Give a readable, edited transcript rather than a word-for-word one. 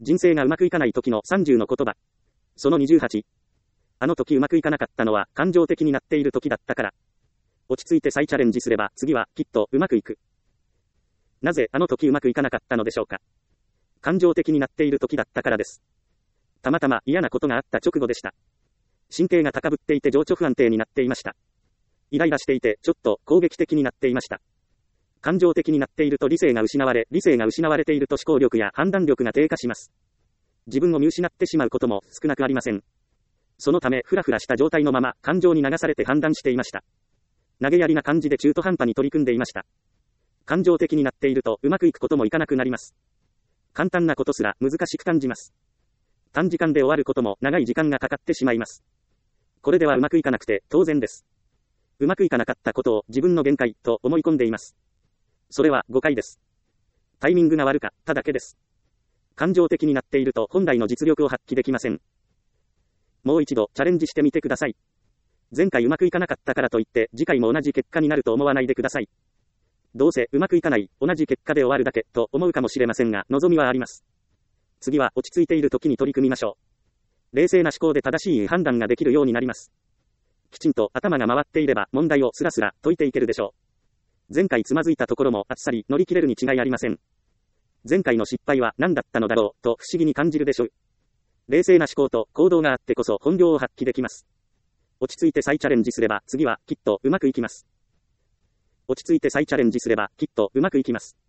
人生がうまくいかない時の30の言葉。その28。あの時うまくいかなかったのは感情的になっている時だったから。落ち着いて再チャレンジすれば次はきっとうまくいく。なぜあの時うまくいかなかったのでしょうか。感情的になっている時だったからです。たまたま嫌なことがあった直後でした。神経が高ぶっていて情緒不安定になっていました。イライラしていてちょっと攻撃的になっていました。感情的になっていると理性が失われ、理性が失われていると思考力や判断力が低下します。自分を見失ってしまうことも少なくありません。そのためフラフラした状態のまま感情に流されて判断していました。投げやりな感じで中途半端に取り組んでいました。感情的になっているとうまくいくこともいかなくなります。簡単なことすら難しく感じます。短時間で終わることも長い時間がかかってしまいます。これではうまくいかなくて当然です。うまくいかなかったことを自分の限界と思い込んでいます。それは誤解です。タイミングが悪かっただけです。感情的になっていると本来の実力を発揮できません。もう一度チャレンジしてみてください。前回うまくいかなかったからといって次回も同じ結果になると思わないでください。どうせうまくいかない、同じ結果で終わるだけと思うかもしれませんが、望みはあります。次は落ち着いている時に取り組みましょう。冷静な思考で正しい判断ができるようになります。きちんと頭が回っていれば問題をスラスラ解いていけるでしょう。前回つまずいたところもあっさり乗り切れるに違いありません。前回の失敗は何だったのだろうと不思議に感じるでしょう。冷静な思考と行動があってこそ本領を発揮できます。落ち着いて再チャレンジすれば次はきっとうまくいきます。落ち着いて再チャレンジすればきっとうまくいきます。